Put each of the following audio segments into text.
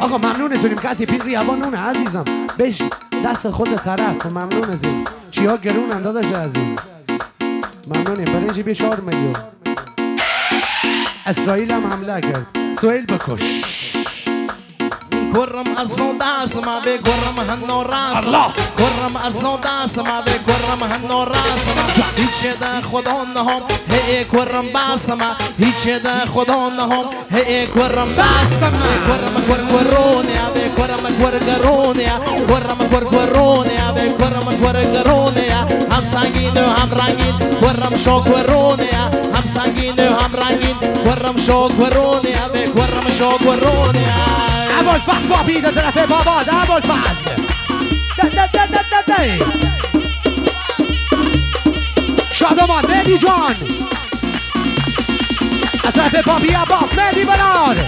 آقا ممنون ازیم کسی پین ریابانونه عزیزم بش دست خود طرف ممنون ازیم چیا گرونن داداش عزیز ممنونیم برنجی بی 4 میلیون اسرائیل هم حمله کرد سویل بکش کرم از اون دست ما به کرم هنو راست کرم از اون دست ما به کرم هنو راست هیچ ده خدا نهم هی کرم باس ما هیچ ده خدا نهم هی کرم باس ما کرم کرکرونه به کرم کرگرونه کرم کرکرونه به کرم کرگرونه هم سنگین و هم رنگین کرم شوکرونه هم سنگین و هم رنگین کرم شوکرونه به کرم شوکرونه ابوالفضل بابی در طرف بابا ابوالفضل شادمان مهدی جان از طرف بابی عباس مهدی براد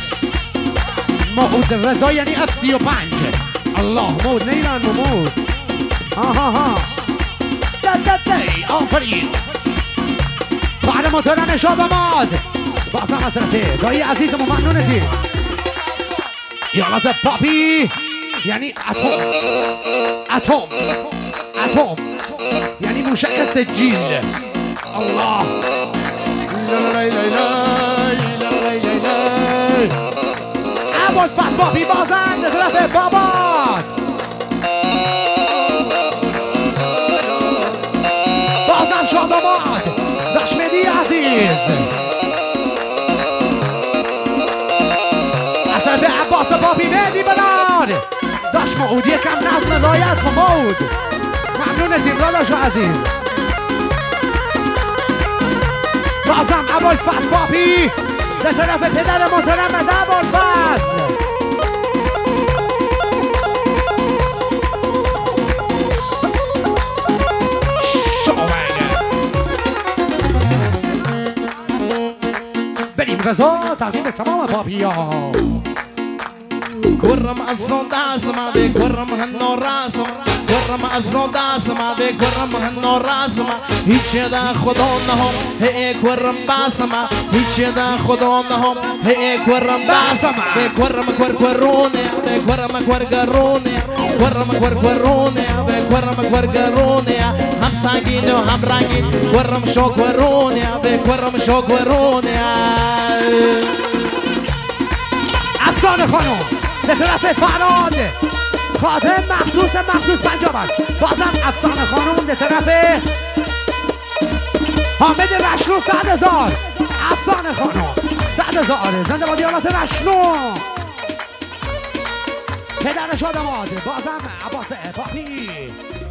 موعود رضا یعنی F35 الله موعود نیران موعود آها آفرین خواهر محترم شادمان بازم از طرف دایی عزیزمون ممنونتی یالات پاپی یعنی اتم یعنی موشک سجیل الله ابوالفضل پاپی بازم به طرف بابات بازم شاداماد دشمدی عزیز به عباس بابی مهدی بلاد داشت موعود یکم نظم رایت موعود ممنون از این داداش عزیز بازم ابوالفضل بابی به طرف پدر محترم ابوالفضل بریم غذا تقدیم تمام بابی ها کرم از اون دست ما به کرم هنو راسم کرم از اون دست ما به کرم هنو راسم هیچ ده خدا نهم هی کرم باس ما هیچ ده خدا نهم هی کرم باس ما به کرم کرکرونه به کرم کرگرونه کرم کرکرونه به کرم کرگرونه هم سنگین و هم رنگین کرم شوکرونه به کرم شوکرونه افسانه خانم به طرف فراد خاطر مخصوص پنجابن بازم افسانه خانم به طرف حامد رشنو 100,000 افسانه خانم 100,000 زنده بادی آلات رشنو پدر شادماد بازم عباس پاپی